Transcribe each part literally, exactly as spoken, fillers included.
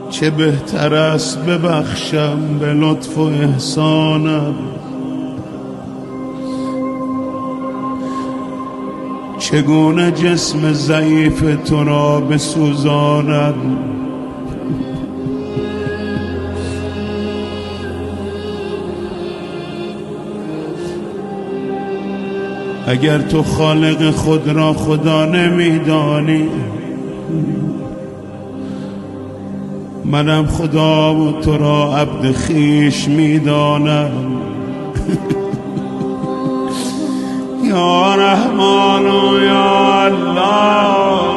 چه بهتر است ببخشم به لطف و احسانم، چگونه جسم ضعیف تو را بسوزانم. اگر تو خالق خود را خدا نمیدانی، منم خدا و تو را عبد خویش میدانم. یا رحمان و یا الله،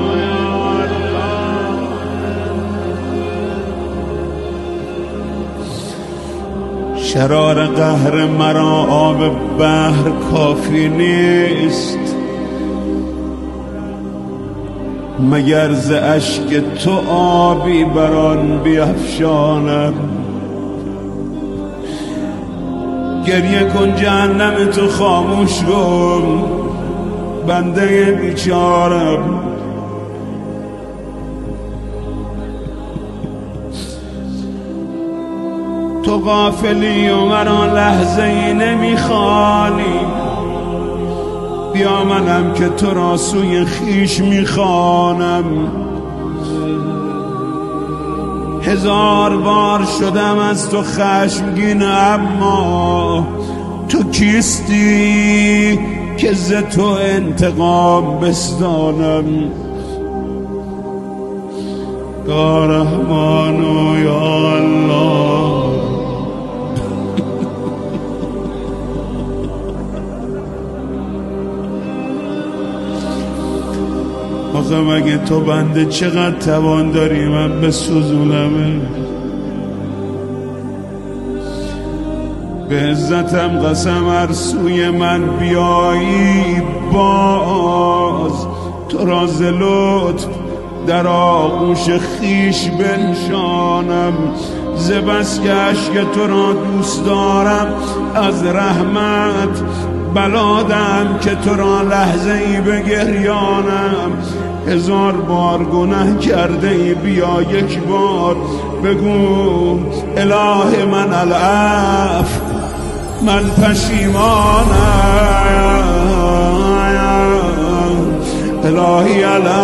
شرار قهر مرا آب بحر کافی نیست، مگر ز اشک تو آبی بران بیفشانم. گریه کن جهنم تو خاموش کن، بنده بیچارم. تو غافلی و مرا لحظه ای نمیخوانی، بیا منم که تو را سوی خیش میخوانم. هزار بار شدم از تو خشمگین، اما تو کیستی که ز تو انتقام بستانم. یا رحمان و یا الله، آخه مگه تو بنده چقدر توان داری من بسوزونمه؟ به عزتم قسم هر سوی من بیایی باز، تو را ز لطف در آغوش خیش بنشانم. ز بس که عشق تو را دوست دارم، از رحمت بلادم که تو را لحظه ای بگریانم. هزار بار گناه کرده ای، بیا یک بار بگو اله من العفو، من پشیمانم. الهی العفو،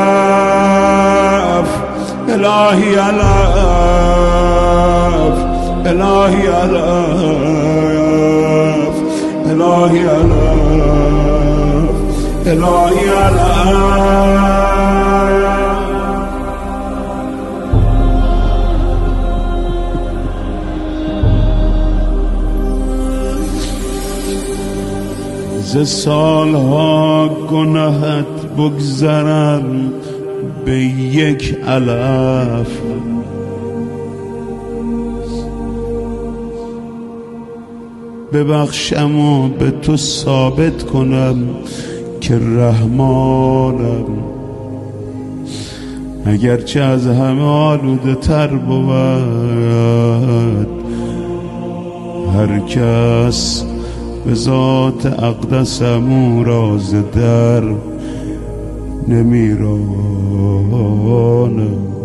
الهی العفو، الهی العفو، الهی العفو، الهی العفو. ز سالها گناهت بگذرم به یک علف، ببخشم و به تو ثابت کنم که رحمانم. اگرچه از همه آلوده تر بود، هر کس به ذات اقدسم او را ز در نمیرانم.